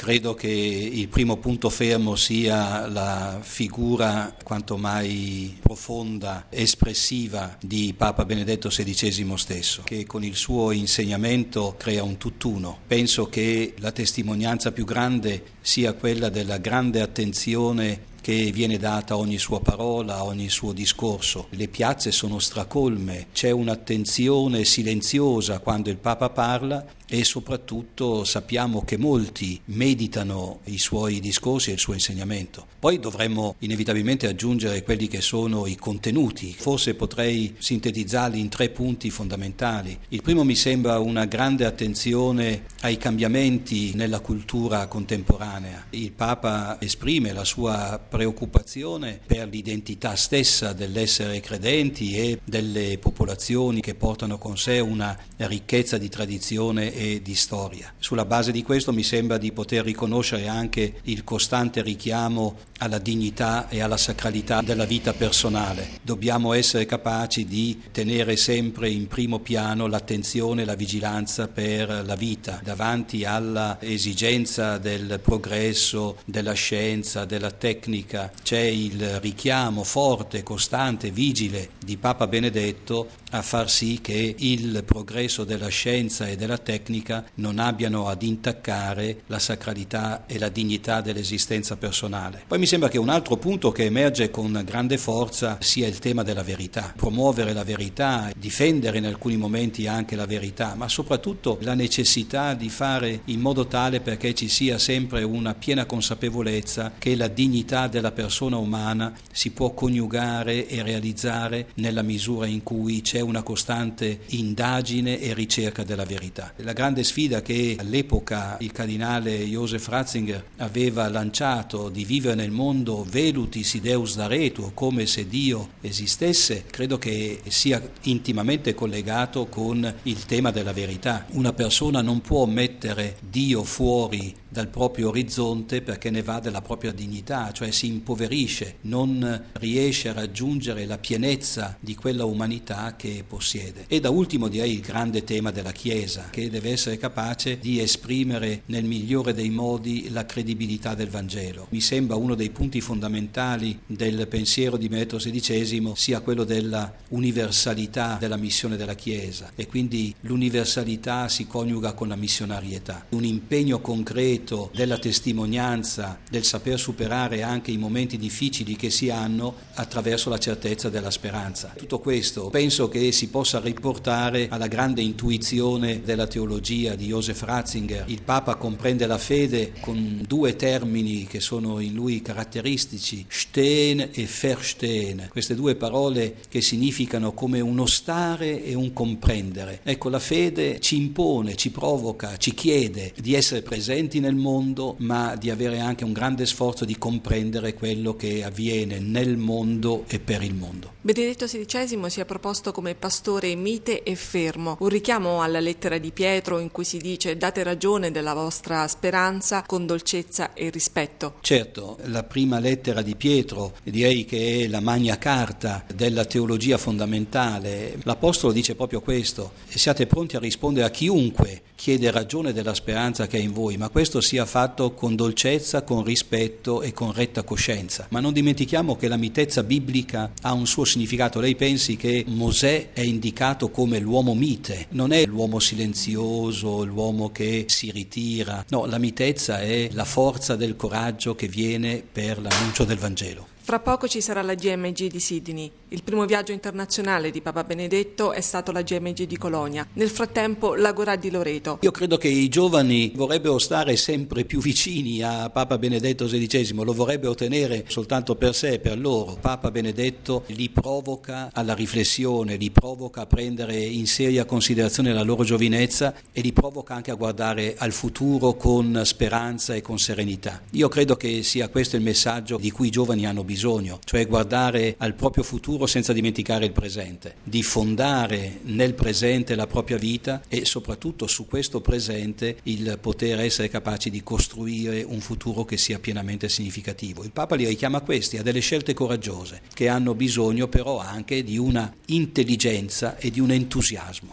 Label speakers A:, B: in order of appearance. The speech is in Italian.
A: Credo che il primo punto fermo sia la figura quanto mai profonda, espressiva di Papa Benedetto XVI stesso, che con il suo insegnamento crea un tutt'uno. Penso che la testimonianza più grande sia quella della grande attenzione che viene data a ogni sua parola, a ogni suo discorso. Le piazze sono stracolme, c'è un'attenzione silenziosa quando il Papa parla e soprattutto sappiamo che molti meditano i suoi discorsi e il suo insegnamento. Poi dovremmo inevitabilmente aggiungere quelli che sono i contenuti. Forse potrei sintetizzarli in 3 punti fondamentali. Il primo mi sembra una grande attenzione ai cambiamenti nella cultura contemporanea. Il Papa esprime la sua preoccupazione per l'identità stessa dell'essere credenti e delle popolazioni che portano con sé una ricchezza di tradizione e di storia. Sulla base di questo mi sembra di poter riconoscere anche il costante richiamo alla dignità e alla sacralità della vita personale. Dobbiamo essere capaci di tenere sempre in primo piano l'attenzione e la vigilanza per la vita, davanti alla esigenza del progresso, della scienza, della tecnica. C'è il richiamo forte, costante, vigile di Papa Benedetto a far sì che il progresso della scienza e della tecnica non abbiano ad intaccare la sacralità e la dignità dell'esistenza personale. Poi mi sembra che un altro punto che emerge con grande forza sia il tema della verità. Promuovere la verità, difendere in alcuni momenti anche la verità, ma soprattutto la necessità di fare in modo tale perché ci sia sempre una piena consapevolezza che la dignità della persona umana si può coniugare e realizzare nella misura in cui c'è una costante indagine e ricerca della verità. La grande sfida che all'epoca il cardinale Joseph Ratzinger aveva lanciato di vivere nel mondo velutis ideus daretur, come se Dio esistesse, credo che sia intimamente collegato con il tema della verità. Una persona non può mettere Dio fuori dal proprio orizzonte perché ne va della propria dignità, cioè si impoverisce, non riesce a raggiungere la pienezza di quella umanità che possiede. E da ultimo direi il grande tema della Chiesa, che deve essere capace di esprimere nel migliore dei modi la credibilità del Vangelo. Mi sembra uno dei punti fondamentali del pensiero di Benedetto XVI sia quello della universalità della missione della Chiesa, e quindi l'universalità si coniuga con la missionarietà. Un impegno concreto della testimonianza, del saper superare anche i momenti difficili che si hanno attraverso la certezza della speranza. Tutto questo penso che si possa riportare alla grande intuizione della teologia di Joseph Ratzinger. Il Papa comprende la fede con 2 termini che sono in lui caratteristici, stehen e verstehen, queste 2 parole che significano come uno stare e un comprendere. Ecco, la fede ci impone, ci provoca, ci chiede di essere presenti nel mondo, ma di avere anche un grande sforzo di comprendere quello che avviene nel mondo e per il mondo.
B: Benedetto XVI si è proposto come pastore mite e fermo, un richiamo alla lettera di Pietro in cui si dice: date ragione della vostra speranza con dolcezza e rispetto.
A: Certo, la prima lettera di Pietro direi che è la magna carta della teologia fondamentale. L'Apostolo dice proprio questo: siate pronti a rispondere a chiunque chiede ragione della speranza che è in voi, ma questo sia fatto con dolcezza, con rispetto e con retta coscienza. Ma non dimentichiamo che la mitezza biblica ha un suo significato. Lei pensi che Mosè è indicato come l'uomo mite, non è l'uomo silenzioso, l'uomo che si ritira. No, la mitezza è la forza del coraggio che viene per l'annuncio del Vangelo.
B: Fra poco ci sarà la GMG di Sydney. Il primo viaggio internazionale di Papa Benedetto è stato la GMG di Colonia. Nel frattempo l'Agorà di Loreto.
A: Io credo che i giovani vorrebbero stare sempre più vicini a Papa Benedetto XVI, lo vorrebbero tenere soltanto per sé e per loro. Papa Benedetto li provoca alla riflessione, li provoca a prendere in seria considerazione la loro giovinezza e li provoca anche a guardare al futuro con speranza e con serenità. Io credo che sia questo il messaggio di cui i giovani hanno bisogno, cioè guardare al proprio futuro senza dimenticare il presente, di fondare nel presente la propria vita e soprattutto su questo presente il poter essere capaci di costruire un futuro che sia pienamente significativo. Il Papa li richiama a delle scelte coraggiose che hanno bisogno però anche di una intelligenza e di un entusiasmo.